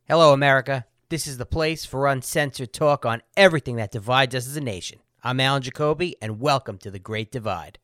Hello, America. This is the place for uncensored talk on everything that divides us as a nation. I'm Alan Jacoby, and welcome to The Great Divide.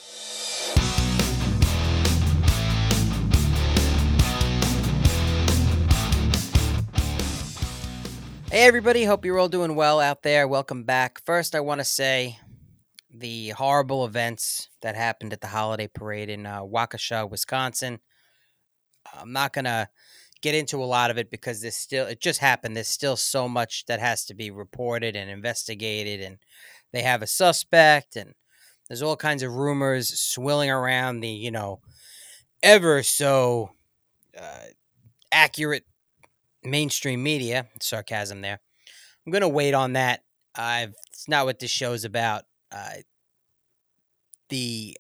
Hey, everybody. Hope you're all doing well out there. Welcome back. First, I want to say the horrible events that happened at the holiday parade in Waukesha, Wisconsin. I'm not going to get into a lot of it because it just happened. There's still so much that has to be reported and investigated, and they have a suspect, and there's all kinds of rumors swirling around the, ever so uh, accurate mainstream media. Sarcasm there. I'm going to wait on that. It's not what this show's about. The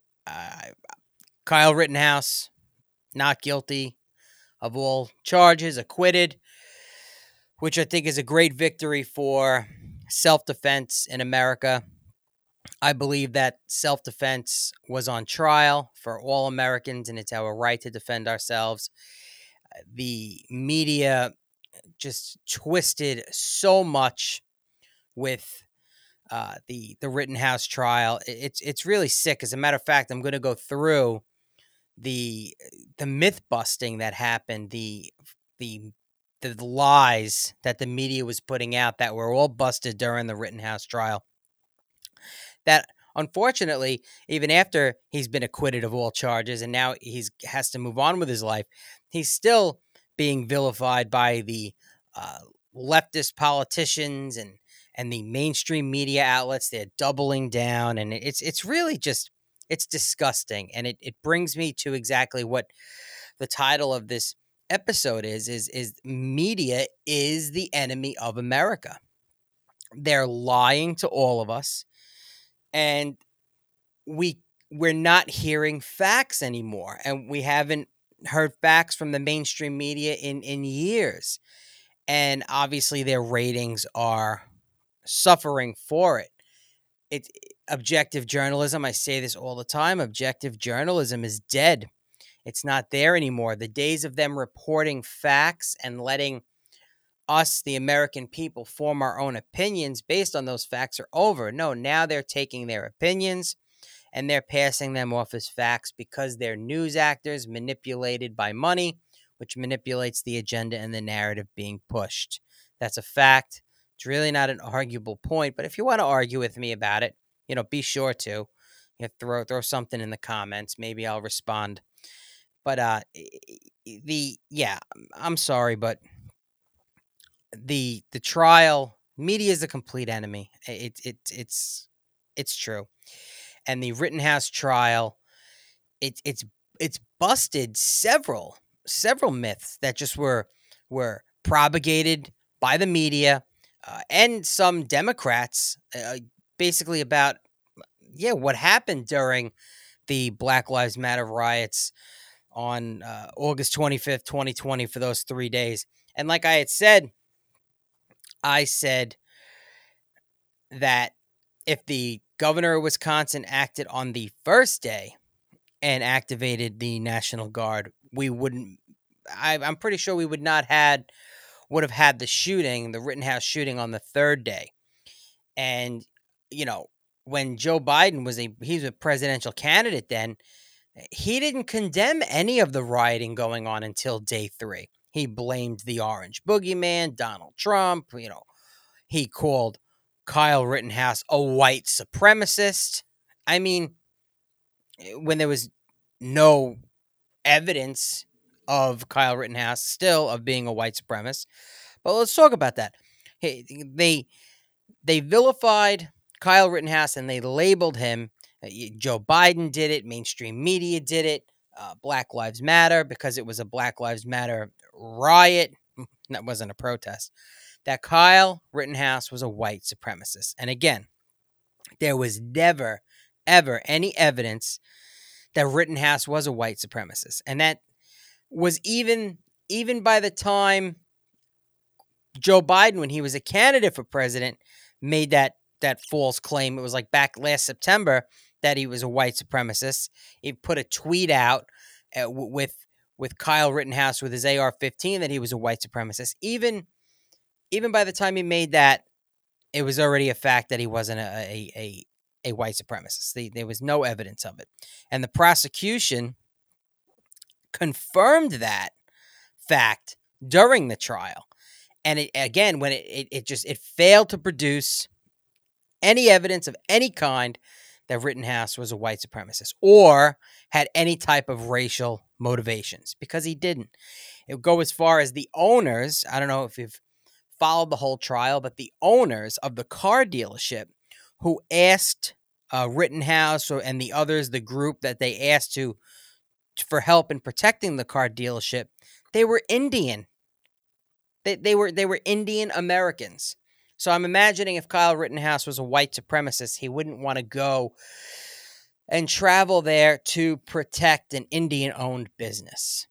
Kyle Rittenhouse, not guilty of all charges, acquitted, which I think is a great victory for self-defense in America. I believe that self-defense was on trial for all Americans, and it's our right to defend ourselves. The media just twisted so much with the Rittenhouse trial. It's really sick. As a matter of fact, I'm going to go through the myth busting that happened, the lies that the media was putting out that were all busted during the Rittenhouse trial. That unfortunately, even after he's been acquitted of all charges and now has to move on with his life, he's still being vilified by the uh, leftist politicians and the mainstream media outlets. They're doubling down, and it's really just it's disgusting. And it brings me to exactly what the title of this episode is media is the enemy of America. They're lying to all of us, and we're not hearing facts anymore, and we haven't heard facts from the mainstream media in years. And obviously their ratings are suffering for it. It's objective journalism. I say this all the time. Objective journalism is dead. It's not there anymore. The days of them reporting facts and letting us, the American people, form our own opinions based on those facts are over. No, now they're taking their opinions and they're passing them off as facts because they're news actors manipulated by money, which manipulates the agenda and the narrative being pushed. That's a fact. It's really not an arguable point, but if you want to argue with me about it, be sure to throw something in the comments. Maybe I'll respond. But I'm sorry, but the trial media is a complete enemy. It's true. And the Rittenhouse trial, it's busted several myths that just were propagated by the media and some Democrats, basically about what happened during the Black Lives Matter riots on August 25th, 2020, for those 3 days. And like I said that if the governor of Wisconsin acted on the first day and activated the National Guard, we wouldn't. I'm pretty sure we would have had the Rittenhouse shooting, on the third day. And when Joe Biden was a presidential candidate, then he didn't condemn any of the rioting going on until day 3. He blamed the Orange Boogeyman, Donald Trump. He called Kyle Rittenhouse a white supremacist. I mean, when there was no evidence of Kyle Rittenhouse still of being a white supremacist. But let's talk about that. They vilified Kyle Rittenhouse and they labeled him. Joe Biden did it. Mainstream media did it. Black Lives Matter, because it was a Black Lives Matter riot. That wasn't a protest. That Kyle Rittenhouse was a white supremacist. And again, there was never, ever any evidence that Rittenhouse was a white supremacist. And that was even by the time Joe Biden, when he was a candidate for president, made that false claim. It was like back last September that he was a white supremacist. He put a tweet out with with Kyle Rittenhouse with his AR-15 that he was a white supremacist. Even by the time he made that, it was already a fact that he wasn't a white supremacist. There was no evidence of it. And the prosecution confirmed that fact during the trial. And when it failed to produce any evidence of any kind that Rittenhouse was a white supremacist or had any type of racial motivations, because he didn't. It would go as far as the owners. I don't know if you've followed the whole trial, but the owners of the car dealership who asked Rittenhouse and the others, the group that they asked for help in protecting the car dealership, they were Indian. They were Indian Americans. So I'm imagining if Kyle Rittenhouse was a white supremacist, he wouldn't want to go and travel there to protect an Indian-owned business.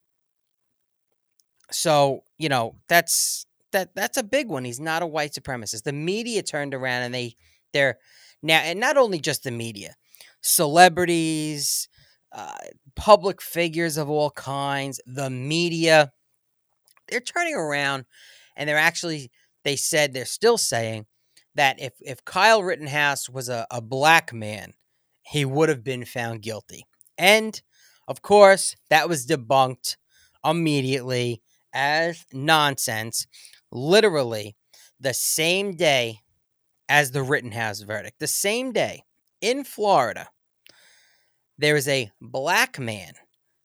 So, that's a big one. He's not a white supremacist. The media turned around and they're now, and not only just the media, celebrities, public figures of all kinds, the media, they're turning around and they said they're still saying that if Kyle Rittenhouse was a black man, he would have been found guilty. And of course, that was debunked immediately as nonsense. Literally, the same day as the Rittenhouse verdict, the same day in Florida, there is a black man,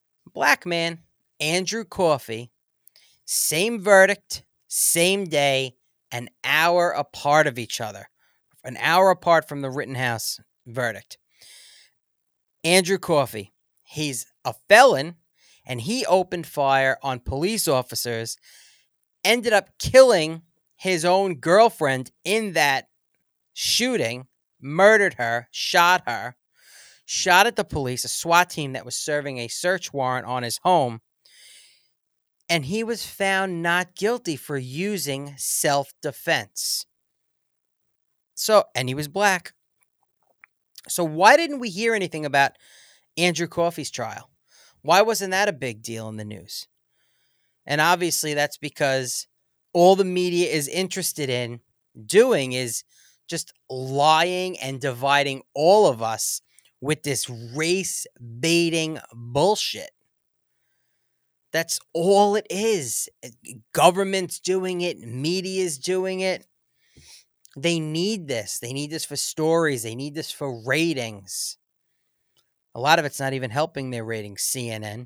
Andrew Coffey, same verdict, same day, an hour apart of each other, an hour apart from the Rittenhouse verdict. Andrew Coffey, he's a felon, and he opened fire on police officers, ended up killing his own girlfriend in that shooting, murdered her, shot at the police, a SWAT team that was serving a search warrant on his home. And he was found not guilty for using self-defense. And he was black. So why didn't we hear anything about Andrew Coffey's trial? Why wasn't that a big deal in the news? And obviously that's because all the media is interested in doing is just lying and dividing all of us with this race-baiting bullshit. That's all it is. Government's doing it. Media's doing it. They need this. They need this for stories. They need this for ratings. A lot of it's not even helping their ratings, CNN.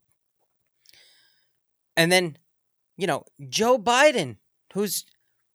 And then, Joe Biden, who's,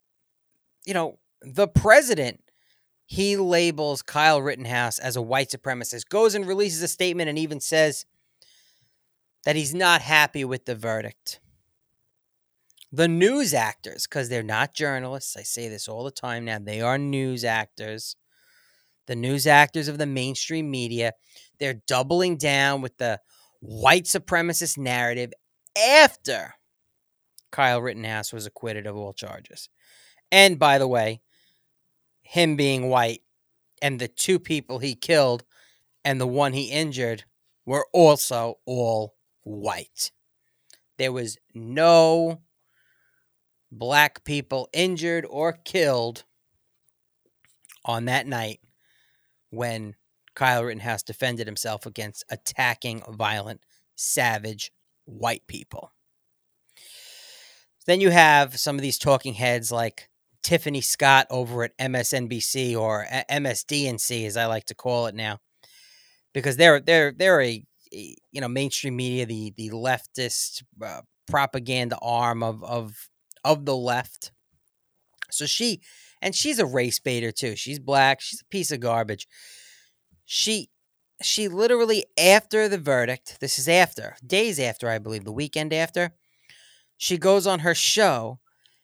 the president, he labels Kyle Rittenhouse as a white supremacist, goes and releases a statement and even says that he's not happy with the verdict. The news actors, because they're not journalists, I say this all the time now, they are news actors. The news actors of the mainstream media, they're doubling down with the white supremacist narrative after Kyle Rittenhouse was acquitted of all charges. And by the way, him being white and the two people he killed and the one he injured were also all white. There was no black people injured or killed on that night when Kyle Rittenhouse defended himself against attacking violent, savage white people. Then you have some of these talking heads like Tiffany Scott over at MSNBC, or MSDNC as I like to call it now, because they're a mainstream media, the leftist propaganda arm of the left. So she's a race baiter too. She's black. She's a piece of garbage. She literally, after the verdict, this is days after, I believe, the weekend after, she goes on her show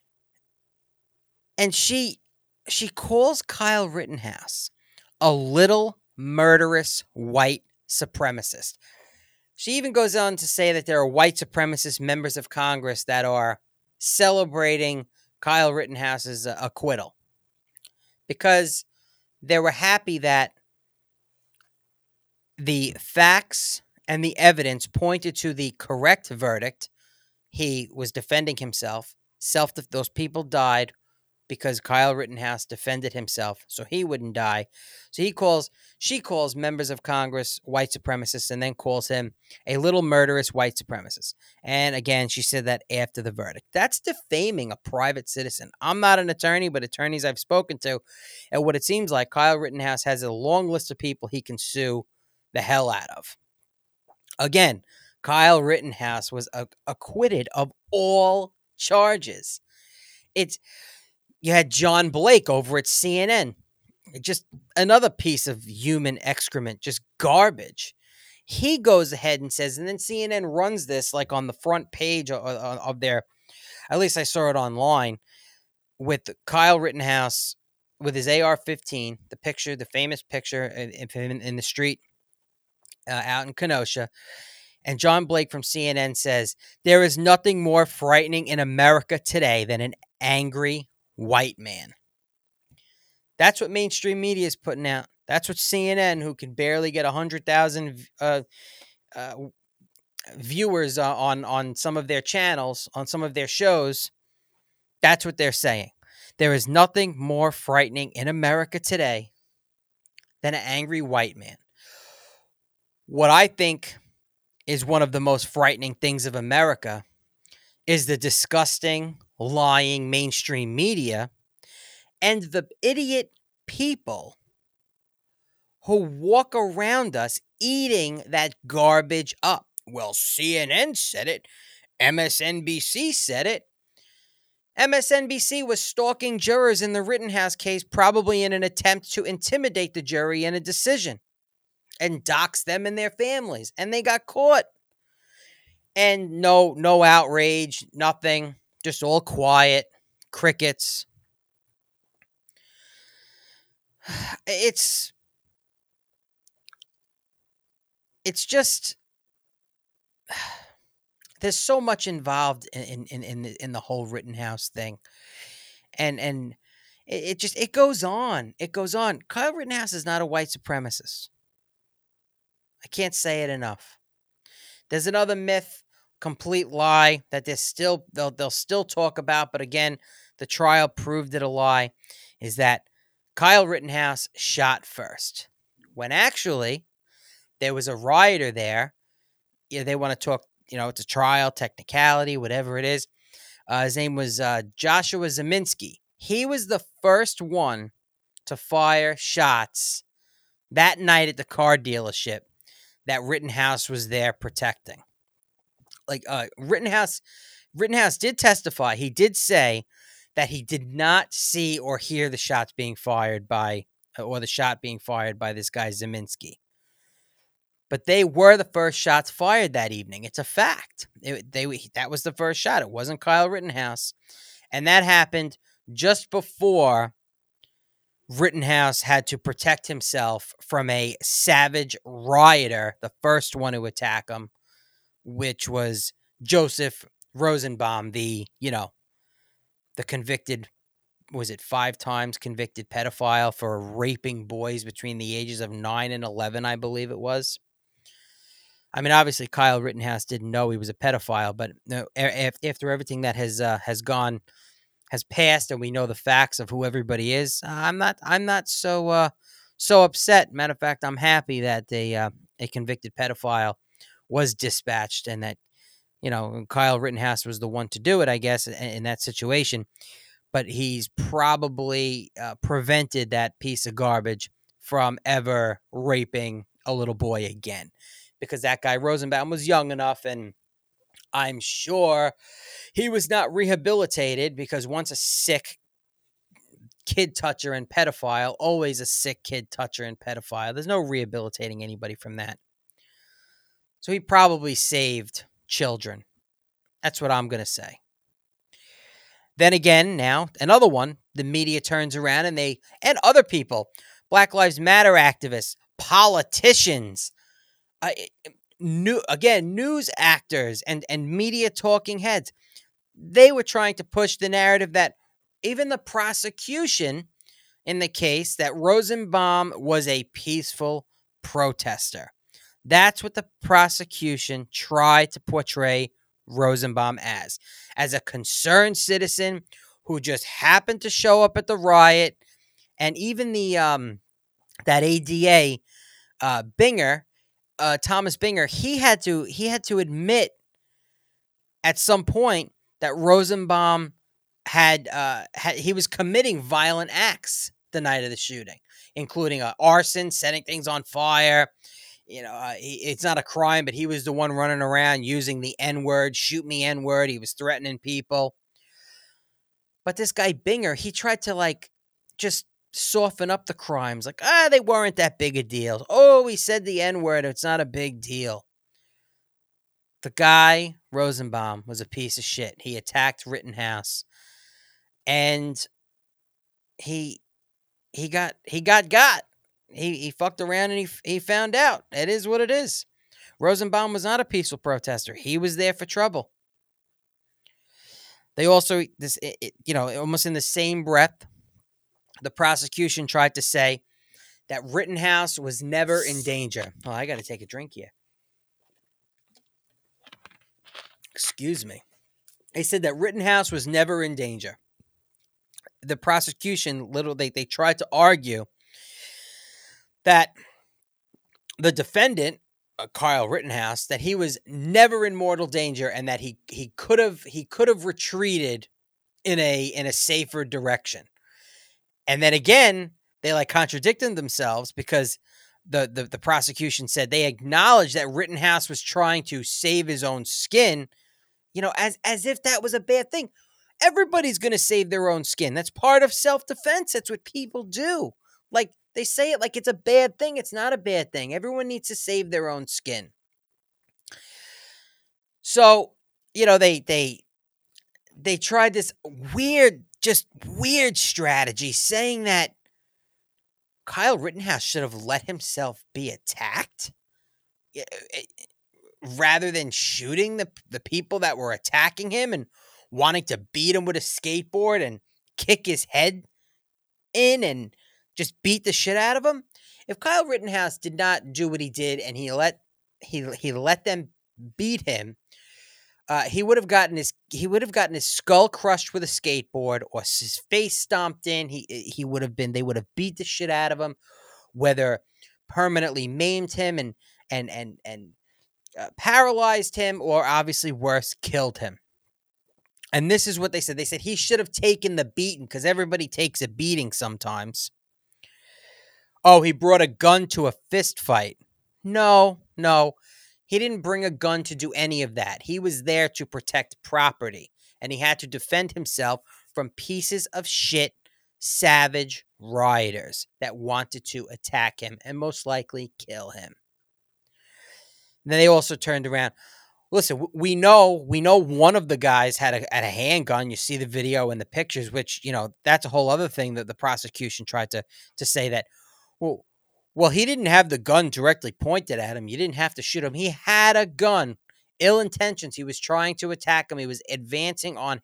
and she calls Kyle Rittenhouse a little murderous white supremacist. She even goes on to say that there are white supremacist members of Congress that are celebrating Kyle Rittenhouse's acquittal because they were happy that the facts and the evidence pointed to the correct verdict. He was defending himself. Those people died because Kyle Rittenhouse defended himself so he wouldn't die. So she calls members of Congress white supremacists and then calls him a little murderous white supremacist. And again, she said that after the verdict. That's defaming a private citizen. I'm not an attorney, but attorneys I've spoken to, and what it seems like, Kyle Rittenhouse has a long list of people he can sue the hell out of. Again, Kyle Rittenhouse was acquitted of all charges. You had John Blake over at CNN, just another piece of human excrement, just garbage. He goes ahead and says, and then CNN runs this like on the front page of their, at least I saw it online, with Kyle Rittenhouse with his AR-15, the picture, the famous picture of him in the street out in Kenosha. And John Blake from CNN says, "There is nothing more frightening in America today than an angry white man." That's what mainstream media is putting out. That's what CNN, who can barely get 100,000 viewers on some of their channels, on some of their shows, that's what they're saying. There is nothing more frightening in America today than an angry white man. What I think is one of the most frightening things of America is the disgusting, lying mainstream media and the idiot people who walk around us eating that garbage up. Well, CNN said it. MSNBC said it. MSNBC was stalking jurors in the Rittenhouse case, probably in an attempt to intimidate the jury in a decision and dox them and their families. And they got caught. And no outrage, nothing, just all quiet, crickets. It's just, there's so much involved in the whole Rittenhouse thing, and it goes on. It goes on. Kyle Rittenhouse is not a white supremacist. I can't say it enough. There's another myth, complete lie that they'll still talk about, but again, the trial proved it a lie. Is that Kyle Rittenhouse shot first, when actually there was a rioter there. Yeah, they want to talk. It's a trial, technicality, whatever it is. His name was Joshua Zeminski. He was the first one to fire shots that night at the car dealership that Rittenhouse was there protecting. Like Rittenhouse did testify. He did say that he did not see or hear the shots being fired by, or the shot being fired by this guy Zeminski. But they were the first shots fired that evening. It's a fact. That was the first shot. It wasn't Kyle Rittenhouse. And that happened just before Rittenhouse had to protect himself from a savage rioter, the first one to attack him, which was Joseph Rosenbaum, the convicted, was it 5 times convicted pedophile for raping boys between the ages of 9 and 11, I believe it was. I mean, obviously, Kyle Rittenhouse didn't know he was a pedophile, but after everything that has passed, and we know the facts of who everybody is, I'm not so upset. Matter of fact, I'm happy that a convicted pedophile was dispatched, and that Kyle Rittenhouse was the one to do it, I guess, in that situation. But he's probably prevented that piece of garbage from ever raping a little boy again. Because that guy Rosenbaum was young enough, and I'm sure he was not rehabilitated, because once a sick kid toucher and pedophile, always a sick kid toucher and pedophile. There's no rehabilitating anybody from that. So he probably saved children. That's what I'm going to say. Then again, now, another one, the media turns around and other people, Black Lives Matter activists, politicians, news actors and media talking heads, they were trying to push the narrative that even the prosecution in the case, that Rosenbaum was a peaceful protester. That's what the prosecution tried to portray Rosenbaum as a concerned citizen who just happened to show up at the riot. And even the that ADA Binger, Thomas Binger, he had to admit at some point that Rosenbaum he was committing violent acts the night of the shooting, including arson, setting things on fire. It's not a crime, but he was the one running around using the N-word, shoot me N-word. He was threatening people. But this guy Binger, he tried to just soften up the crimes. They weren't that big a deal. Oh, he said the N-word. It's not a big deal. The guy, Rosenbaum, was a piece of shit. He attacked Rittenhouse. And he got. He fucked around and he found out. It is what it is. Rosenbaum was not a peaceful protester. He was there for trouble. They also almost in the same breath, the prosecution tried to say that Rittenhouse was never in danger. Oh, I got to take a drink here. Excuse me. They said that Rittenhouse was never in danger. The prosecution they tried to argue that the defendant, Kyle Rittenhouse, that he was never in mortal danger and that he could have retreated in a safer direction. And then again, they contradicted themselves because the prosecution said they acknowledged that Rittenhouse was trying to save his own skin, as if that was a bad thing. Everybody's going to save their own skin. That's part of self-defense. That's what people do. They say it like it's a bad thing. It's not a bad thing. Everyone needs to save their own skin. So, they tried this weird strategy saying that Kyle Rittenhouse should have let himself be attacked rather than shooting the people that were attacking him and wanting to beat him with a skateboard and kick his head in and just beat the shit out of him. If Kyle Rittenhouse did not do what he did and he let them beat him, he would have gotten his skull crushed with a skateboard or his face stomped in. They would have beat the shit out of him, whether permanently maimed him and paralyzed him, or obviously worse, killed him. And this is what they said. They said he should have taken the beating because everybody takes a beating sometimes. Oh, he brought a gun to a fist fight. No. He didn't bring a gun to do any of that. He was there to protect property, and he had to defend himself from pieces of shit, savage rioters that wanted to attack him and most likely kill him. And then they also turned around. Listen, we know one of the guys had a handgun. You see the video and the pictures, which, that's a whole other thing that the prosecution tried to say that, well, he didn't have the gun directly pointed at him. You didn't have to shoot him. He had a gun. Ill intentions. He was trying to attack him. He was advancing on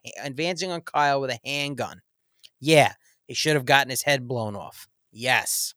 Kyle with a handgun. Yeah, he should have gotten his head blown off. Yes.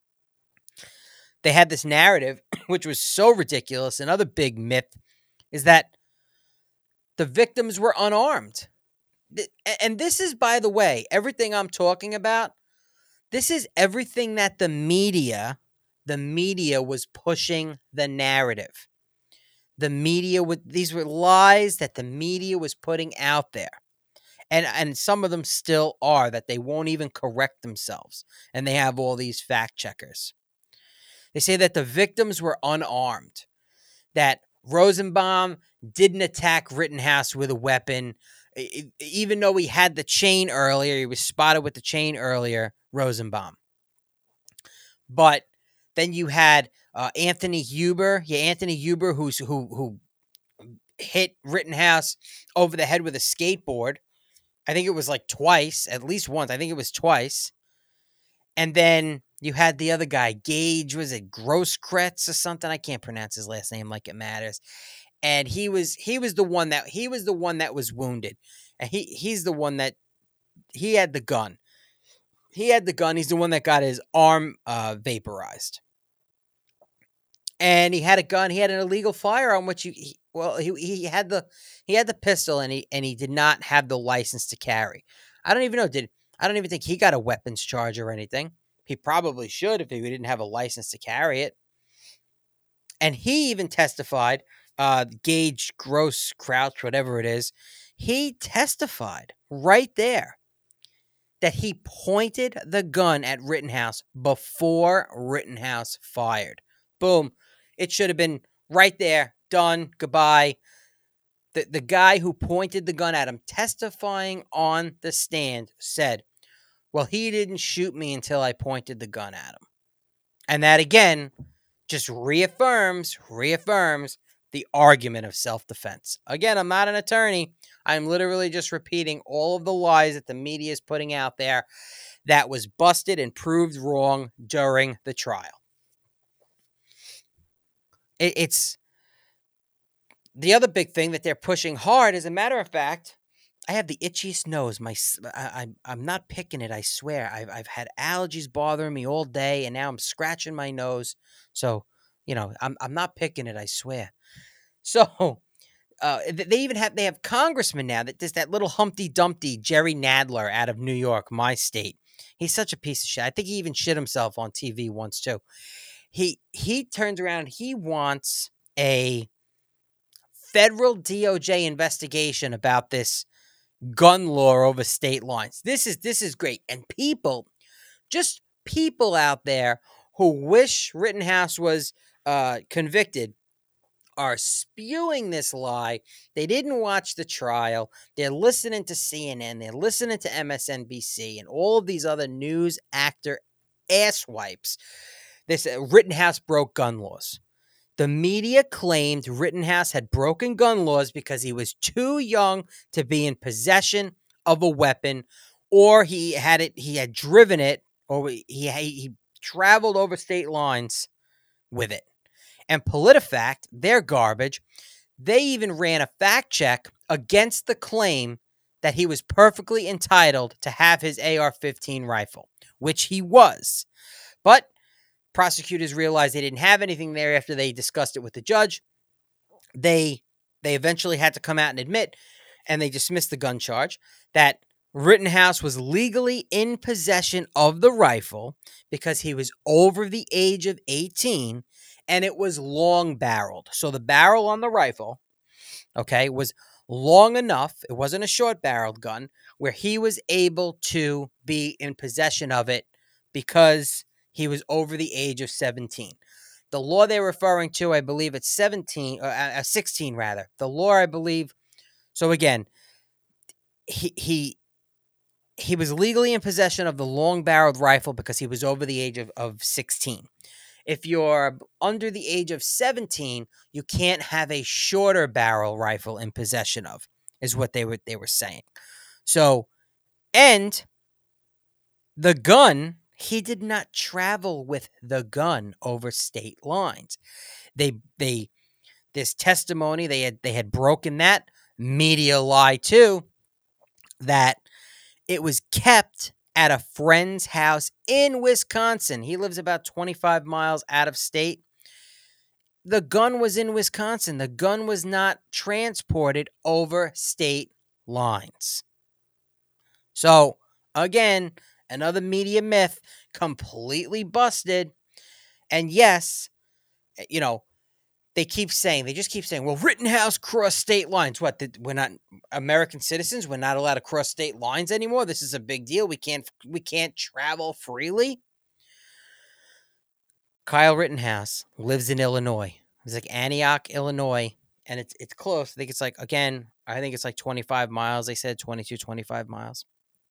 They had this narrative, which was so ridiculous. Another big myth is that the victims were unarmed. And this is, by the way, everything I'm talking about, this is everything that the media was pushing the narrative. These were lies that the media was putting out there. And some of them still are, that they won't even correct themselves. And they have all these fact checkers. They say that the victims were unarmed, that Rosenbaum didn't attack Rittenhouse with a weapon, even though he had the chain earlier. He was spotted with the chain earlier, Rosenbaum. But then you had Anthony Huber. Yeah, Anthony Huber, who hit Rittenhouse over the head with a skateboard. I think it was twice, at least once. I think it was twice. And then you had the other guy, Gage, was it Grosskretz or something? I can't pronounce his last name like it matters. And he was the one that was wounded. And he's the one that he had the gun. He's the one that got his arm vaporized. and he had a gun. He had an illegal firearm, which he had the pistol, and he did not have the license to carry. I don't even know. I don't even think he got a weapons charge or anything. He probably should if he didn't have a license to carry it. And he even testified, Gage Gross Crouch, whatever it is, he testified right there that he pointed the gun at Rittenhouse before Rittenhouse fired. Boom. It should have been right there, done, goodbye. The guy who pointed the gun at him, testifying on the stand, said, well, he didn't shoot me until I pointed the gun at him. And that, again, just reaffirms the argument of self-defense. Again, I'm not an attorney. I'm literally just repeating all of the lies that the media is putting out there that was busted and proved wrong during the trial. It's the other big thing that they're pushing hard. As a matter of fact, I have the itchiest nose. I'm not picking it, I swear. I've had allergies bothering me all day, and now I'm scratching my nose. So, I'm not picking it, I swear. So, they have congressmen now. There's that little Humpty Dumpty Jerry Nadler out of New York, my state. He's such a piece of shit. I think he even shit himself on TV once too. He turns around. He wants a federal DOJ investigation about this gun law over state lines. This is great. And people out there who wish Rittenhouse was convicted are spewing this lie. They didn't watch the trial. They're listening to CNN. They're listening to MSNBC and all of these other news actor asswipes. This Rittenhouse broke gun laws. The media claimed Rittenhouse had broken gun laws because he was too young to be in possession of a weapon, or he had driven it, or he traveled over state lines with it. And PolitiFact, they're garbage. They even ran a fact check against the claim that he was perfectly entitled to have his AR-15 rifle, which he was. But prosecutors realized they didn't have anything there after they discussed it with the judge. They eventually had to come out and admit, and they dismissed the gun charge, that Rittenhouse was legally in possession of the rifle because he was over the age of 18, and it was long-barreled. So the barrel on the rifle, was long enough, it wasn't a short-barreled gun, where he was able to be in possession of it because he was over the age of 17. The law they're referring to, I believe it's 16 rather. The law, I believe. So again, he was legally in possession of the long-barreled rifle because he was over the age of 16. If you're under the age of 17, you can't have a shorter barrel rifle in possession of, is what they were saying. So, and the gun, he did not travel with the gun over state lines. This testimony, they had broken that media lie too, that it was kept at a friend's house in Wisconsin. He lives about 25 miles out of state. The gun was in Wisconsin. The gun was not transported over state lines. So, again, another media myth, completely busted. And yes, they just keep saying, well, Rittenhouse crossed state lines. What, we're not American citizens? We're not allowed to cross state lines anymore? This is a big deal. We can't travel freely? Kyle Rittenhouse lives in Illinois. It's like Antioch, Illinois, and it's close. I think it's like 25 miles. They said 22, 25 miles.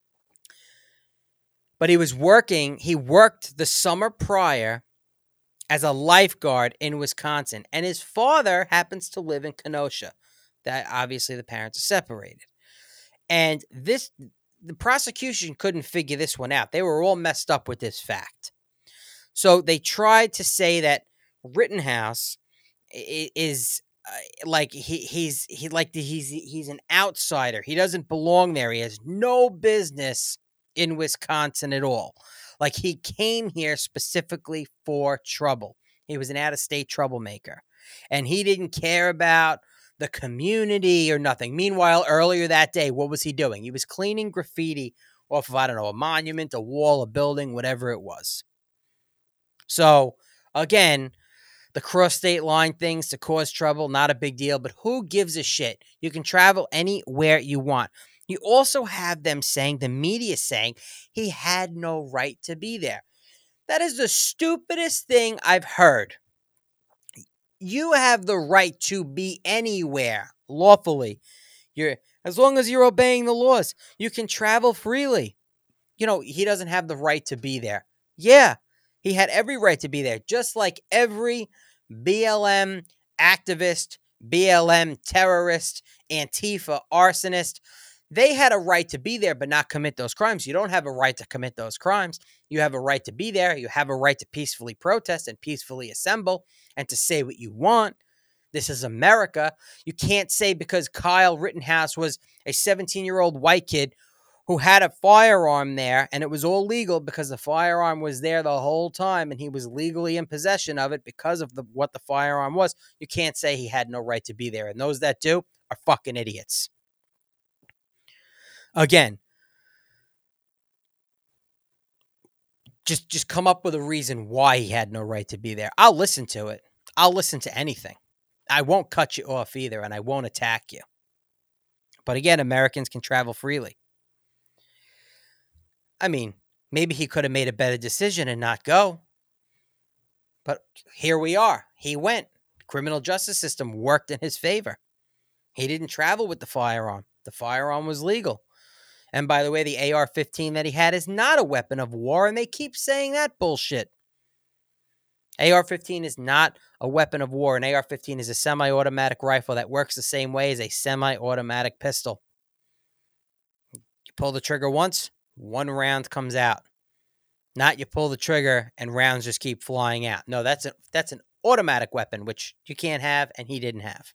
But he worked the summer prior as a lifeguard in Wisconsin, and his father happens to live in Kenosha. That obviously the parents are separated. And the prosecution couldn't figure this one out. They were all messed up with this fact. So they tried to say that Rittenhouse is he's an outsider. He doesn't belong there. He has no business in Wisconsin at all. Like, he came here specifically for trouble. He was an out-of-state troublemaker. And he didn't care about the community or nothing. Meanwhile, earlier that day, what was he doing? He was cleaning graffiti off of, I don't know, a monument, a wall, a building, whatever it was. So, again, the cross-state line things to cause trouble, not a big deal, but who gives a shit? You can travel anywhere you want. You also have them saying, the media saying, he had no right to be there. That is the stupidest thing I've heard. You have the right to be anywhere lawfully. As long as you're obeying the laws, you can travel freely. He doesn't have the right to be there. Yeah, he had every right to be there, just like every BLM activist, BLM terrorist, Antifa arsonist. They had a right to be there, but not commit those crimes. You don't have a right to commit those crimes. You have a right to be there. You have a right to peacefully protest and peacefully assemble and to say what you want. This is America. You can't say because Kyle Rittenhouse was a 17-year-old white kid who had a firearm there, and it was all legal because the firearm was there the whole time, and he was legally in possession of it because of what the firearm was. You can't say he had no right to be there, and those that do are fucking idiots. Again, just come up with a reason why he had no right to be there. I'll listen to it. I'll listen to anything. I won't cut you off either, and I won't attack you. But again, Americans can travel freely. I mean, maybe he could have made a better decision and not go. But here we are. He went. Criminal justice system worked in his favor. He didn't travel with the firearm. The firearm was legal. And by the way, the AR-15 that he had is not a weapon of war, and they keep saying that bullshit. AR-15 is not a weapon of war. An AR-15 is a semi-automatic rifle that works the same way as a semi-automatic pistol. You pull the trigger once, one round comes out. Not you pull the trigger and rounds just keep flying out. No, that's an automatic weapon, which you can't have, and he didn't have.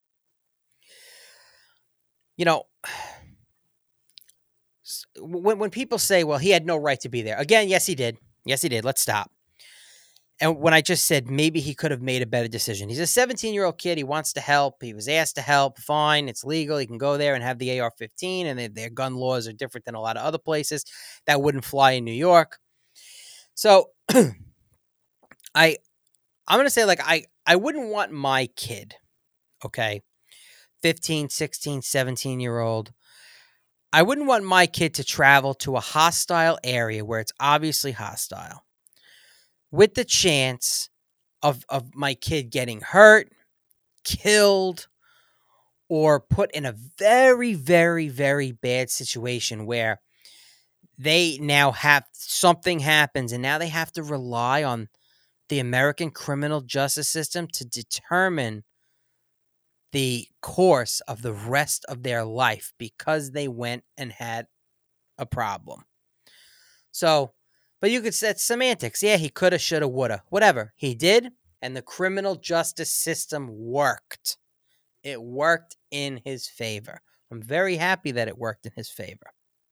When people say, well, he had no right to be there. Again, yes, he did. Yes, he did. Let's stop. And when I just said maybe he could have made a better decision. He's a 17-year-old kid. He wants to help. He was asked to help. Fine. It's legal. He can go there and have the AR-15, and their gun laws are different than a lot of other places. That wouldn't fly in New York. So I'm going to say, I wouldn't want my kid, okay, 15, 16, 17-year-old. I wouldn't want my kid to travel to a hostile area where it's obviously hostile with the chance of my kid getting hurt, killed, or put in a very, very, very bad situation where they now have something happens and now they have to rely on the American criminal justice system to determine the course of the rest of their life because they went and had a problem. So, but you could say it's semantics. Yeah, he coulda, shoulda, woulda, whatever. He did, and the criminal justice system worked. It worked in his favor. I'm very happy that it worked in his favor.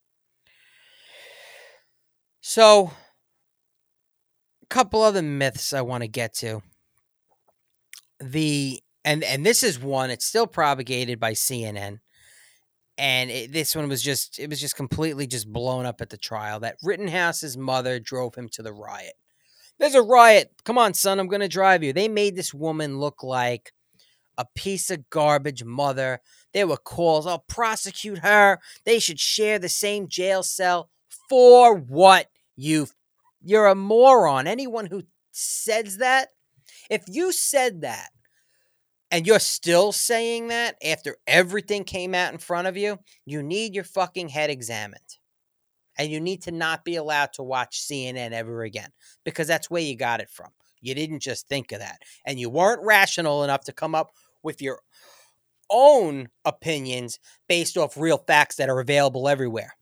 So, a couple other myths I want to get to. And this is one, it's still propagated by CNN. And this one was just completely just blown up at the trial that Rittenhouse's mother drove him to the riot. There's a riot. Come on, son, I'm going to drive you. They made this woman look like a piece of garbage mother. There were calls, I'll prosecute her. They should share the same jail cell. For what? You're a moron. Anyone who says that, if you said that, and you're still saying that after everything came out in front of you, you need your fucking head examined. And you need to not be allowed to watch CNN ever again. Because that's where you got it from. You didn't just think of that. And you weren't rational enough to come up with your own opinions based off real facts that are available everywhere.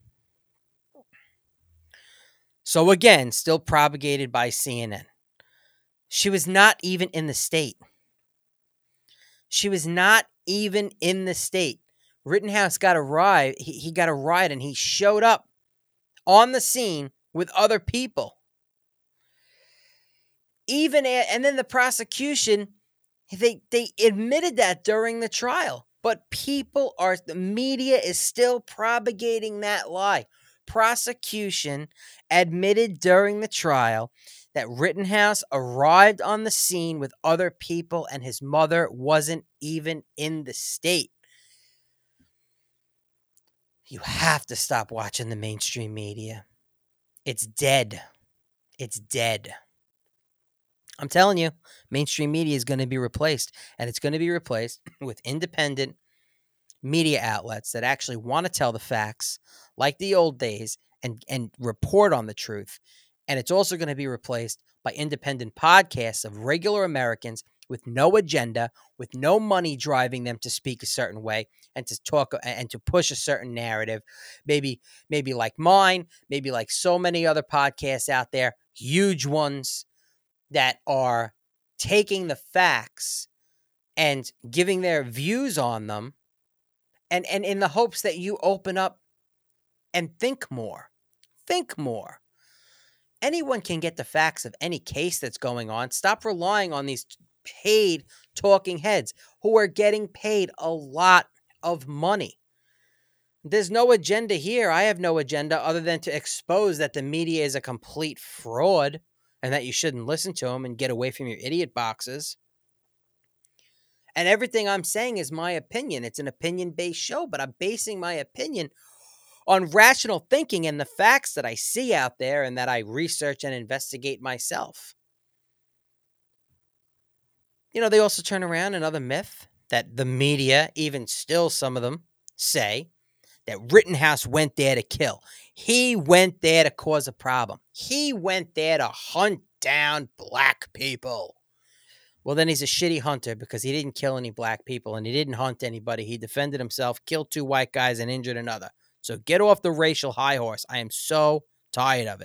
So again, still propagated by CNN. She was not even in the state. She was not even in the state. Rittenhouse got a ride. He got a ride and he showed up on the scene with other people. And then the prosecution, they admitted that during the trial. But the media is still propagating that lie. Prosecution admitted during the trial that Rittenhouse arrived on the scene with other people and his mother wasn't even in the state. You have to stop watching the mainstream media. It's dead. It's dead. I'm telling you, mainstream media is going to be replaced, and it's going to be replaced with independent media outlets that actually want to tell the facts like the old days and report on the truth. And it's also going to be replaced by independent podcasts of regular Americans with no agenda, with no money driving them to speak a certain way and to talk and to push a certain narrative. Maybe like mine, maybe like so many other podcasts out there, huge ones that are taking the facts and giving their views on them, and in the hopes that you open up and think more. Think more. Anyone can get the facts of any case that's going on. Stop relying on these paid talking heads who are getting paid a lot of money. There's no agenda here. I have no agenda other than to expose that the media is a complete fraud and that you shouldn't listen to them and get away from your idiot boxes. And everything I'm saying is my opinion. It's an opinion-based show, but I'm basing my opinion on rational thinking and the facts that I see out there and that I research and investigate myself. They also turn around another myth that the media, even still some of them, say that Rittenhouse went there to kill. He went there to cause a problem. He went there to hunt down black people. Well, then he's a shitty hunter because he didn't kill any black people and he didn't hunt anybody. He defended himself, killed 2 white guys, and injured another. So get off the racial high horse. I am so tired of it.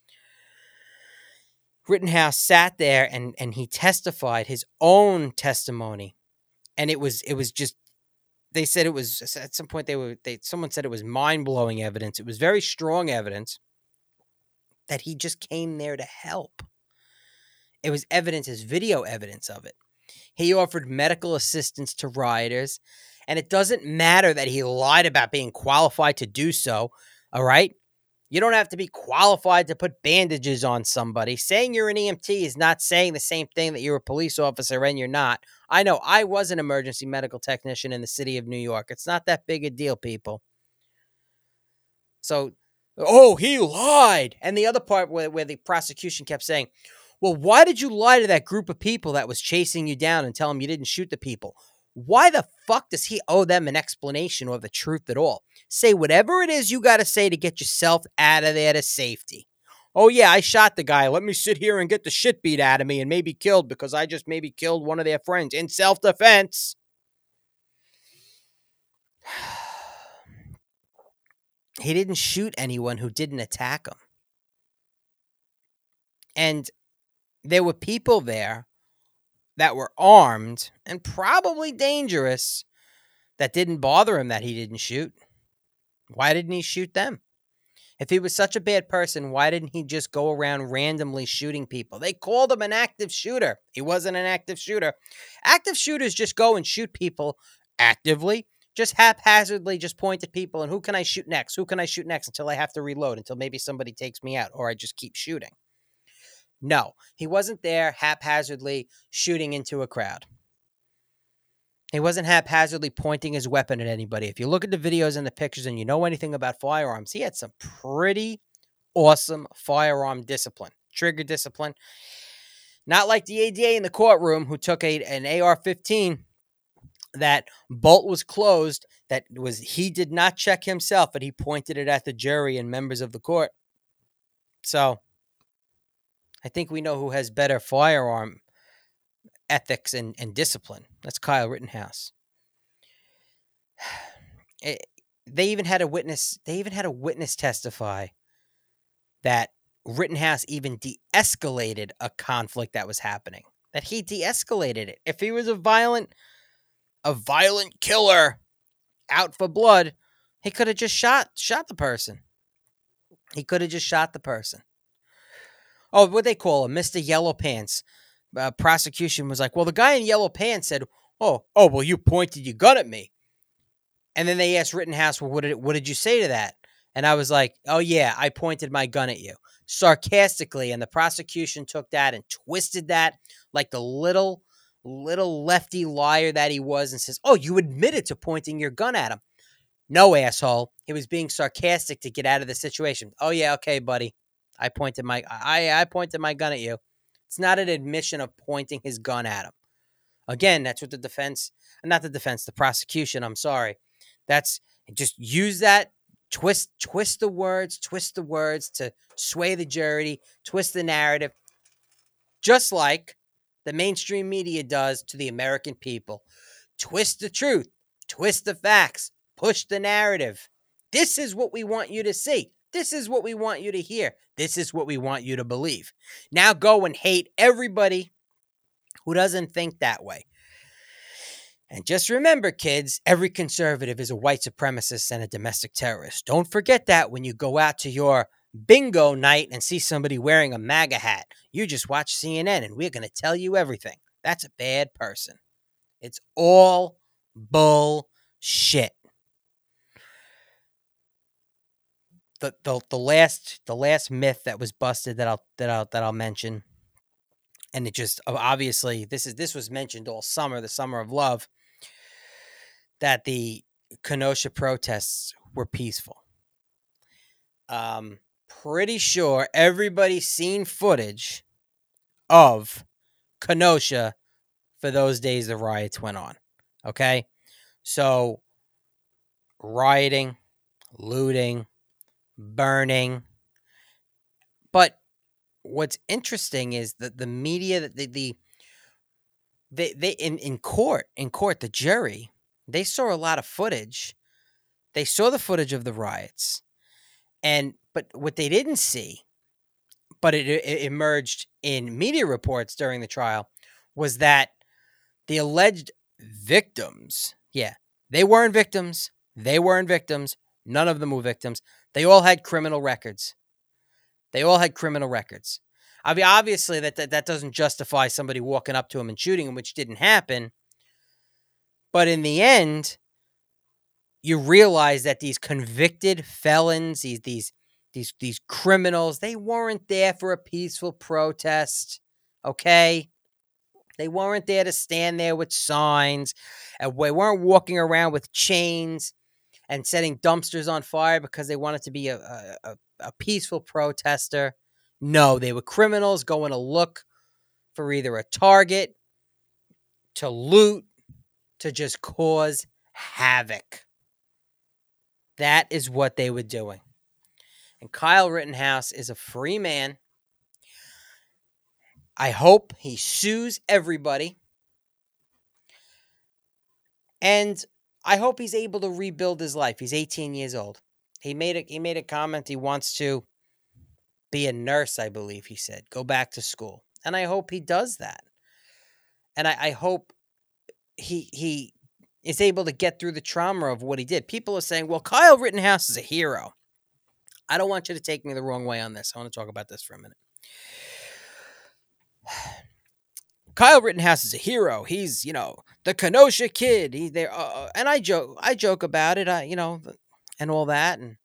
Rittenhouse sat there and he testified his own testimony. And it was just, they said it was, at some point someone said it was mind-blowing evidence. It was very strong evidence that he just came there to help. It was evidence, as video evidence of it. He offered medical assistance to rioters, and it doesn't matter that he lied about being qualified to do so, all right? You don't have to be qualified to put bandages on somebody. Saying you're an EMT is not saying the same thing that you're a police officer and you're not. I know I was an emergency medical technician in the city of New York. It's not that big a deal, people. So, he lied. And the other part where the prosecution kept saying, well, why did you lie to that group of people that was chasing you down and tell them you didn't shoot the people? Why the fuck does he owe them an explanation or the truth at all? Say whatever it is you got to say to get yourself out of there to safety. Oh, yeah, I shot the guy. Let me sit here and get the shit beat out of me and maybe killed because I just maybe killed one of their friends in self-defense. He didn't shoot anyone who didn't attack him. And there were people there that were armed and probably dangerous that didn't bother him that he didn't shoot. Why didn't he shoot them? If he was such a bad person, why didn't he just go around randomly shooting people? They called him an active shooter. He wasn't an active shooter. Active shooters just go and shoot people actively, just haphazardly, just point at people and who can I shoot next? Who can I shoot next until I have to reload, until maybe somebody takes me out or I just keep shooting. No, he wasn't there haphazardly shooting into a crowd. He wasn't haphazardly pointing his weapon at anybody. If you look at the videos and the pictures and you know anything about firearms, he had some pretty awesome firearm discipline, trigger discipline. Not like the ADA in the courtroom who took an AR-15 that bolt was closed, he did not check himself, but he pointed it at the jury and members of the court. So I think we know who has better firearm ethics and discipline. That's Kyle Rittenhouse. They even had a witness testify that Rittenhouse even de-escalated a conflict that was happening. That he de-escalated it. If he was a violent killer out for blood, he could have just shot the person. Oh, what they call him, Mr. Yellow Pants. Prosecution was like, well, the guy in yellow pants said, well, you pointed your gun at me. And then they asked Rittenhouse, well, what did you say to that? And I was like, oh, yeah, I pointed my gun at you. Sarcastically, and the prosecution took that and twisted that like the little lefty liar that he was and says, oh, you admitted to pointing your gun at him. No, asshole. He was being sarcastic to get out of the situation. Oh, yeah, okay, buddy. I pointed my gun at you. It's not an admission of pointing his gun at him. Again, that's what the prosecution, I'm sorry. That's just use that, twist the words to sway the jury, twist the narrative, just like the mainstream media does to the American people. Twist the truth, twist the facts, push the narrative. This is what we want you to see. This is what we want you to hear. This is what we want you to believe. Now go and hate everybody who doesn't think that way. And just remember, kids, every conservative is a white supremacist and a domestic terrorist. Don't forget that when you go out to your bingo night and see somebody wearing a MAGA hat. You just watch CNN and we're going to tell you everything. That's a bad person. It's all bullshit. The last myth that was busted that I'll mention, and it just obviously this was mentioned all summer, the summer of love, that the Kenosha protests were peaceful. Pretty sure everybody's seen footage of Kenosha for those days the riots went on. Okay? So, rioting, looting, burning. But what's interesting is that the media, that they in court, the jury, they saw a lot of footage. They saw the footage of the riots. But what they didn't see, but it emerged in media reports during the trial, was that the alleged victims, they weren't victims. None of them were victims. They all had criminal records. I mean, obviously, that doesn't justify somebody walking up to him and shooting him, which didn't happen. But in the end, you realize that these convicted felons, these criminals, they weren't there for a peaceful protest, okay? They weren't there to stand there with signs, and they weren't walking around with chains and setting dumpsters on fire because they wanted to be a peaceful protester. No, they were criminals going to look for either a target, to loot, to just cause havoc. That is what they were doing. And Kyle Rittenhouse is a free man. I hope he sues everybody. And I hope he's able to rebuild his life. He's 18 years old. He made a comment. He wants to be a nurse, I believe he said. Go back to school. And I hope he does that. And I hope he is able to get through the trauma of what he did. People are saying, well, Kyle Rittenhouse is a hero. I don't want you to take me the wrong way on this. I want to talk about this for a minute. Kyle Rittenhouse is a hero. He's, the Kenosha kid. He's there, and I joke about it, and all that. And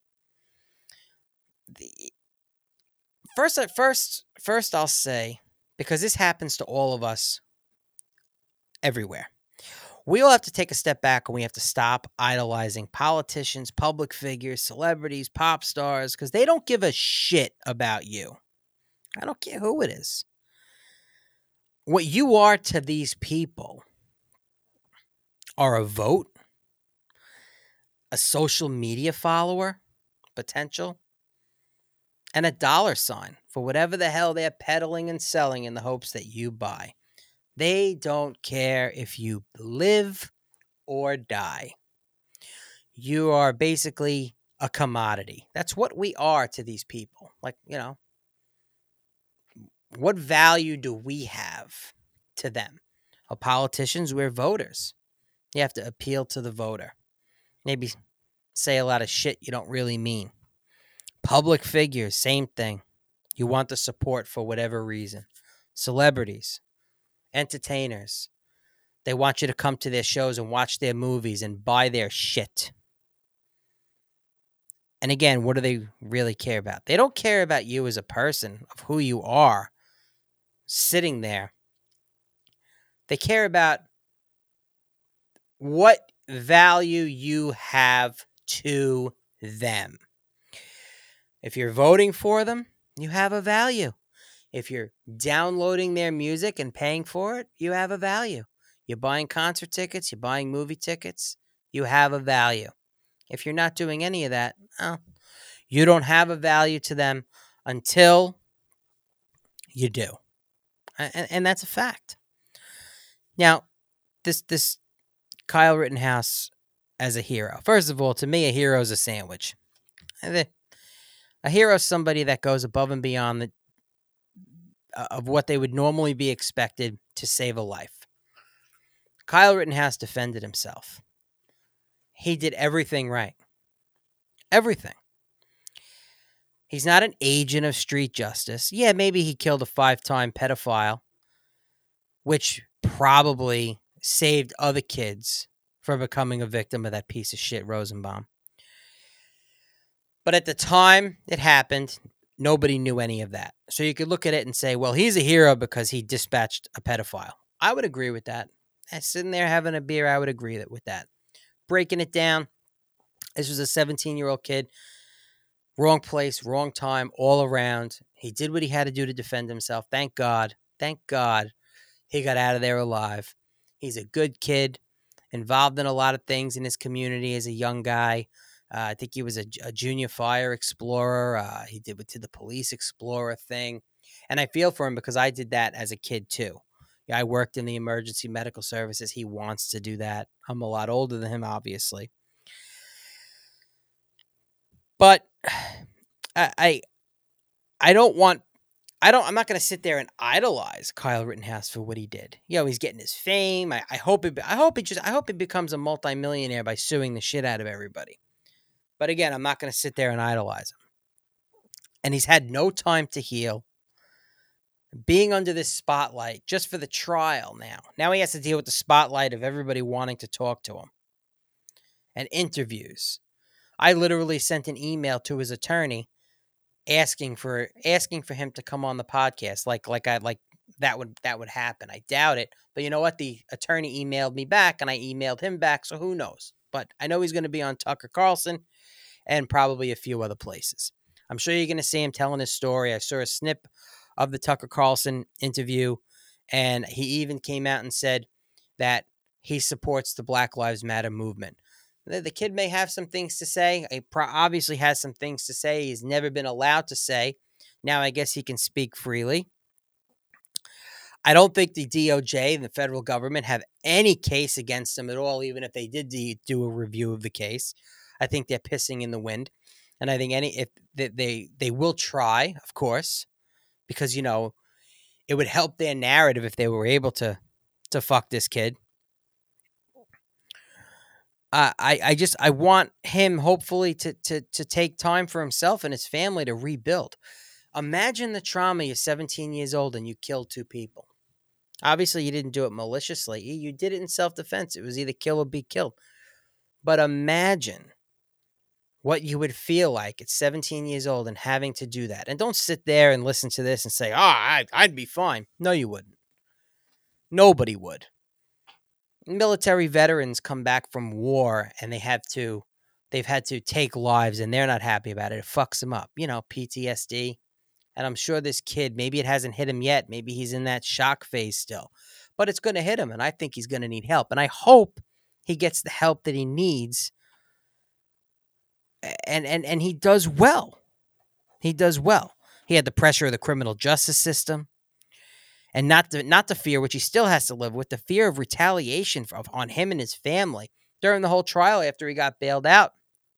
first, I'll say, because this happens to all of us everywhere, we all have to take a step back and we have to stop idolizing politicians, public figures, celebrities, pop stars, because they don't give a shit about you. I don't care who it is. What you are to these people are a vote, a social media follower, potential, and a dollar sign for whatever the hell they're peddling and selling in the hopes that you buy. They don't care if you live or die. You are basically a commodity. That's what we are to these people. Like, what value do we have to them? Politicians, we're voters. You have to appeal to the voter. Maybe say a lot of shit you don't really mean. Public figures, same thing. You want the support for whatever reason. Celebrities, entertainers, they want you to come to their shows and watch their movies and buy their shit. And again, what do they really care about? They don't care about you as a person, of who you are sitting there. They care about what value you have to them. If you're voting for them, you have a value. If you're downloading their music and paying for it, you have a value. You're buying concert tickets, you're buying movie tickets, you have a value. If you're not doing any of that, well, you don't have a value to them until you do. And that's a fact. Now, this Kyle Rittenhouse as a hero. First of all, to me, a hero is a sandwich. A hero is somebody that goes above and beyond of what they would normally be expected to save a life. Kyle Rittenhouse defended himself. He did everything right. Everything. He's not an agent of street justice. Yeah, maybe he killed a 5-time pedophile, which probably saved other kids from becoming a victim of that piece of shit Rosenbaum. But at the time it happened, nobody knew any of that. So you could look at it and say, well, he's a hero because he dispatched a pedophile. I would agree with that. Sitting there having a beer, I would agree with that. Breaking it down, this was a 17-year-old kid. Wrong place, wrong time, all around. He did what he had to do to defend himself. Thank God. Thank God he got out of there alive. He's a good kid, involved in a lot of things in his community as a young guy. I think he was a junior fire explorer. He did the police explorer thing. And I feel for him because I did that as a kid too. Yeah, I worked in the emergency medical services. He wants to do that. I'm a lot older than him, obviously. But I'm not going to sit there and idolize Kyle Rittenhouse for what he did. He's getting his fame. I hope he becomes a multimillionaire by suing the shit out of everybody. But again, I'm not going to sit there and idolize him. And he's had no time to heal. Being under this spotlight just for the trial now. Now he has to deal with the spotlight of everybody wanting to talk to him. And interviews. I literally sent an email to his attorney asking for him to come on the podcast. Like that would happen. I doubt it. But you know what? The attorney emailed me back and I emailed him back, so who knows? But I know he's going to be on Tucker Carlson and probably a few other places. I'm sure you're going to see him telling his story. I saw a snip of the Tucker Carlson interview, and he even came out and said that he supports the Black Lives Matter movement. The kid may have some things to say. He obviously has some things to say he's never been allowed to say. Now I guess he can speak freely. I don't think the DOJ and the federal government have any case against him at all, even if they did do a review of the case. I think they're pissing in the wind. And I think if they will try, of course, because, it would help their narrative if they were able to fuck this kid. I want him hopefully to take time for himself and his family to rebuild. Imagine the trauma. You're 17 years old and you killed 2 people. Obviously, you didn't do it maliciously. You did it in self-defense. It was either kill or be killed. But imagine what you would feel like at 17 years old and having to do that. And don't sit there and listen to this and say, I'd be fine. No, you wouldn't. Nobody would. Military veterans come back from war and they've had to take lives and they're not happy about it. It fucks them up. PTSD. And I'm sure this kid, maybe it hasn't hit him yet. Maybe he's in that shock phase still. But it's going to hit him, and I think he's going to need help. And I hope he gets the help that he needs. And he does well. He does well. He had the pressure of the criminal justice system. And not the fear, which he still has to live with, the fear of retaliation on him and his family during the whole trial after he got bailed out.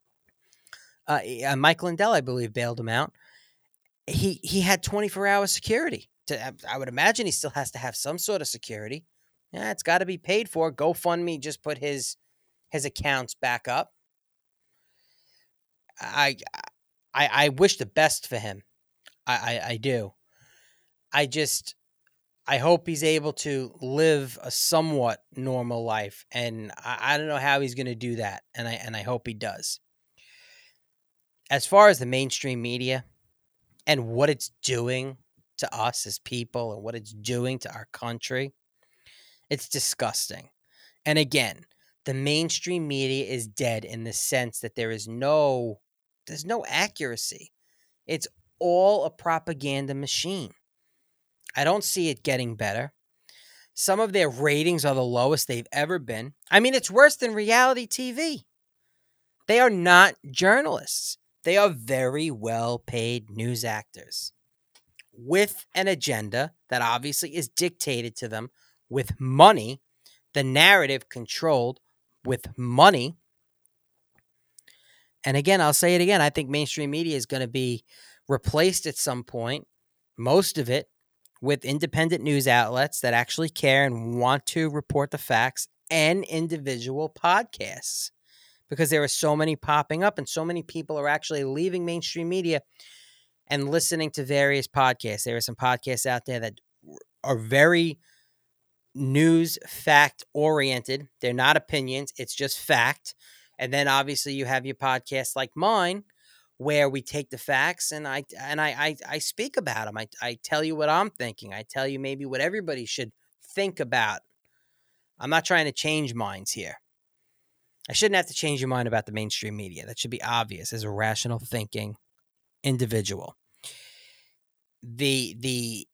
Mike Lindell, I believe, bailed him out. He had 24-hour security. I would imagine he still has to have some sort of security. Yeah, it's got to be paid for. GoFundMe just put his accounts back up. I wish the best for him. I do. I just I hope he's able to live a somewhat normal life, and I don't know how he's going to do that, and I hope he does. As far as the mainstream media and what it's doing to us as people and what it's doing to our country, it's disgusting. And again, the mainstream media is dead in the sense that there's no accuracy. It's all a propaganda machine. I don't see it getting better. Some of their ratings are the lowest they've ever been. I mean, it's worse than reality TV. They are not journalists. They are very well paid news actors with an agenda that obviously is dictated to them with money, the narrative controlled with money. And again, I'll say it again. I think mainstream media is going to be replaced at some point, most of it, with independent news outlets that actually care and want to report the facts and individual podcasts because there are so many popping up and so many people are actually leaving mainstream media and listening to various podcasts. There are some podcasts out there that are very news fact oriented. They're not opinions, it's just fact. And then obviously you have your podcasts like mine where we take the facts and I speak about them. I tell you what I'm thinking. I tell you maybe what everybody should think about. I'm not trying to change minds here. I shouldn't have to change your mind about the mainstream media. That should be obvious as a rational thinking individual. The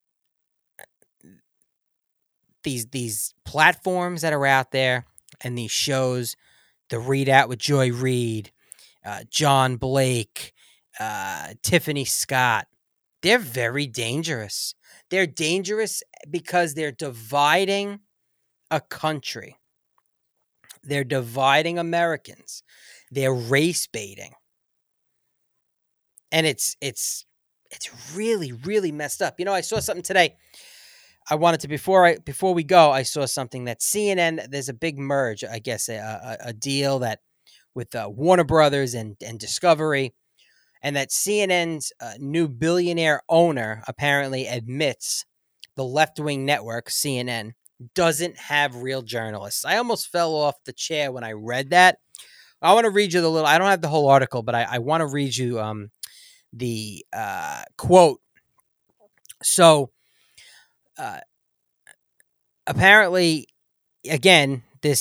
these platforms that are out there and these shows, the Read Out with Joy Reid, John Blake, Tiffany Scott, they're very dangerous. They're dangerous because they're dividing a country. They're dividing Americans. They're race baiting. And it's really, really messed up. You know, I saw something today. I wanted to before we go, I saw something that CNN. There's a big merge, I guess, a deal that with Warner Brothers and Discovery, and that CNN's new billionaire owner apparently admits the left wing network CNN doesn't have real journalists. I almost fell off the chair when I read that. I want to read you the little. I don't have the whole article, but I want to read you the quote. So uh, apparently, again,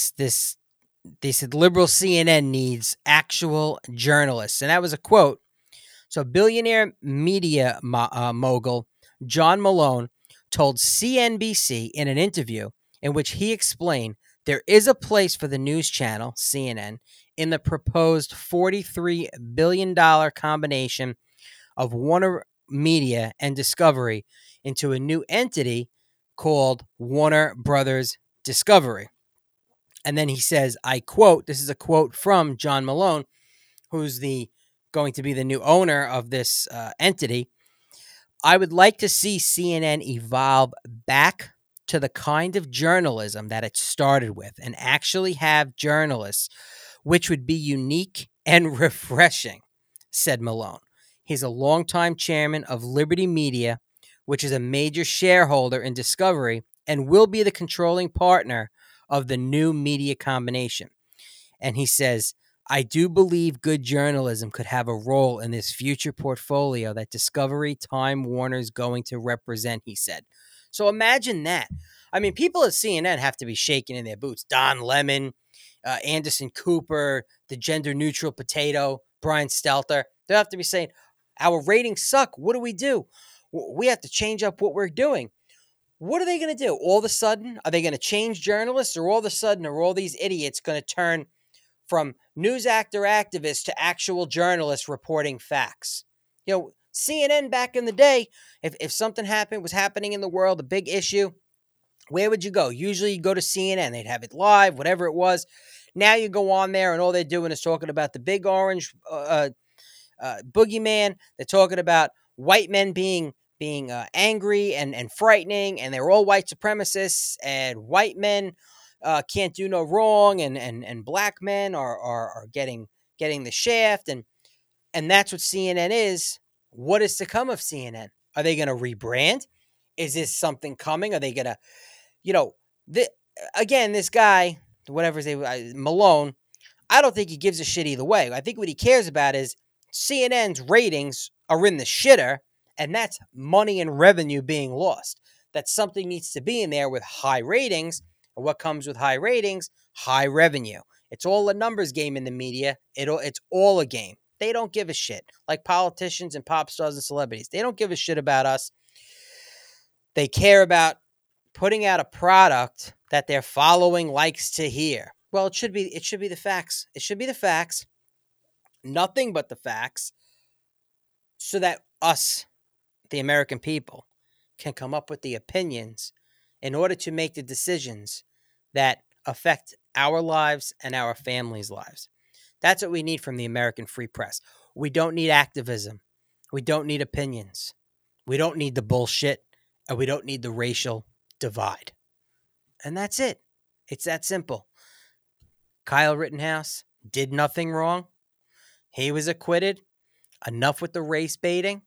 this liberal CNN needs actual journalists, and that was a quote. So billionaire media mogul John Malone told CNBC in an interview in which he explained there is a place for the news channel CNN in the proposed $43 billion combination of Warner Media and Discovery into a new entity called Warner Brothers Discovery. And then he says, I quote, this is a quote from John Malone, who's going to be the new owner of this entity. I would like to see CNN evolve back to the kind of journalism that it started with and actually have journalists, which would be unique and refreshing, said Malone. He's a longtime chairman of Liberty Media, which is a major shareholder in Discovery and will be the controlling partner of the new media combination. And he says, I do believe good journalism could have a role in this future portfolio that Discovery Time Warner is going to represent, he said. So imagine that. I mean, people at CNN have to be shaking in their boots. Don Lemon, Anderson Cooper, the gender neutral potato, Brian Stelter. They'll have to be saying, our ratings suck. What do? We have to change up what we're doing. What are they going to do? All of a sudden, are they going to change journalists, or all of a sudden are all these idiots going to turn from news actor activists to actual journalists reporting facts? You know, CNN back in the day, if something was happening in the world, a big issue, where would you go? Usually you go to CNN. They'd have it live, whatever it was. Now you go on there and all they're doing is talking about the big orange boogeyman. They're talking about white men being angry and frightening, and they're all white supremacists, and white men can't do no wrong, and black men are getting the shaft, and that's what CNN is what is to come of CNN? Are they going to rebrand? Is this something coming? Are they going to, again, this guy, whatever his name, Malone, I don't think he gives a shit either way. I think what he cares about is CNN's ratings are in the shitter, and that's money and revenue being lost. That something needs to be in there with high ratings. And what comes with high ratings? High revenue. It's all a numbers game in the media. It's all a game. They don't give a shit. Like politicians and pop stars and celebrities. They don't give a shit about us. They care about putting out a product that their following likes to hear. Well, it should be the facts. It should be the facts. Nothing but the facts. So that us, the American people, can come up with the opinions in order to make the decisions that affect our lives and our families' lives. That's what we need from the American free press. We don't need activism. We don't need opinions. We don't need the bullshit, and we don't need the racial divide. And that's it. It's that simple. Kyle Rittenhouse did nothing wrong. He was acquitted. Enough with the race baiting.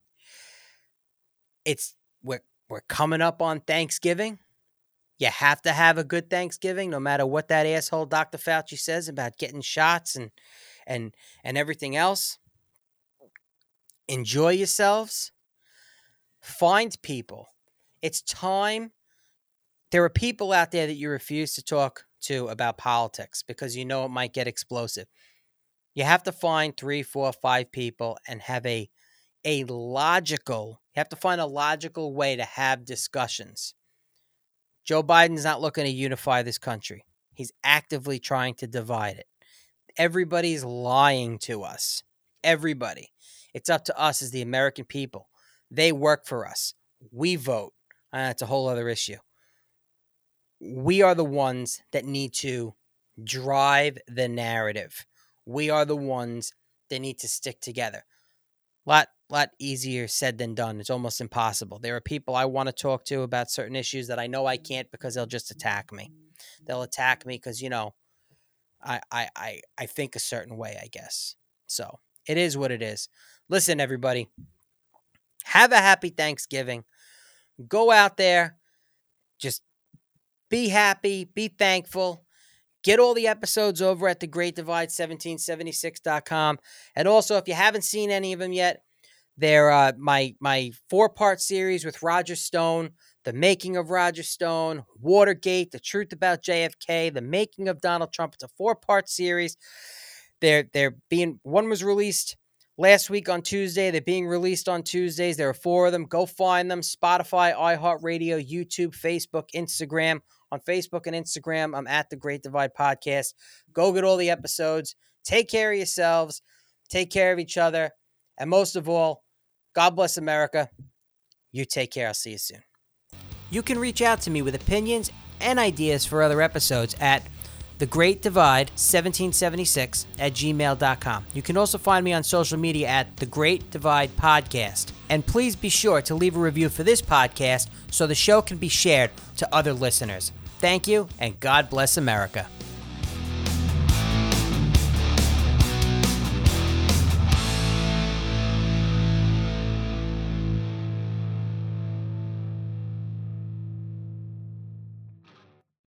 We're coming up on Thanksgiving. You have to have a good Thanksgiving, no matter what that asshole Dr. Fauci says about getting shots and everything else. Enjoy yourselves. Find people. It's time. There are people out there that you refuse to talk to about politics because you know it might get explosive. You have to find 3, 4, 5 people and have a logical, you have to find a logical way to have discussions. Joe Biden's not looking to unify this country. He's actively trying to divide it. Everybody's lying to us. Everybody. It's up to us as the American people. They work for us. We vote. That's a whole other issue. We are the ones that need to drive the narrative. We are the ones that need to stick together. Lot easier said than done. It's almost impossible. There are people I want to talk to about certain issues that I know I can't because they'll just attack me. They'll attack me because, I think a certain way, I guess. So it is what it is. Listen, everybody, have a happy Thanksgiving. Go out there. Just be happy. Be thankful. Get all the episodes over at thegreatdivide1776.com. And also, if you haven't seen any of them yet, they're my 4-part series with Roger Stone, The Making of Roger Stone, Watergate, The Truth About JFK, The Making of Donald Trump. It's a 4-part series. One was released last week on Tuesday. They're being released on Tuesdays. There are 4 of them. Go find them. Spotify, iHeartRadio, YouTube, Facebook, Instagram. On Facebook and Instagram, I'm at The Great Divide Podcast. Go get all the episodes. Take care of yourselves. Take care of each other. And most of all, God bless America. You take care. I'll see you soon. You can reach out to me with opinions and ideas for other episodes at thegreatdivide1776@gmail.com. You can also find me on social media at The Great Divide Podcast. And please be sure to leave a review for this podcast so the show can be shared to other listeners. Thank you, and God bless America.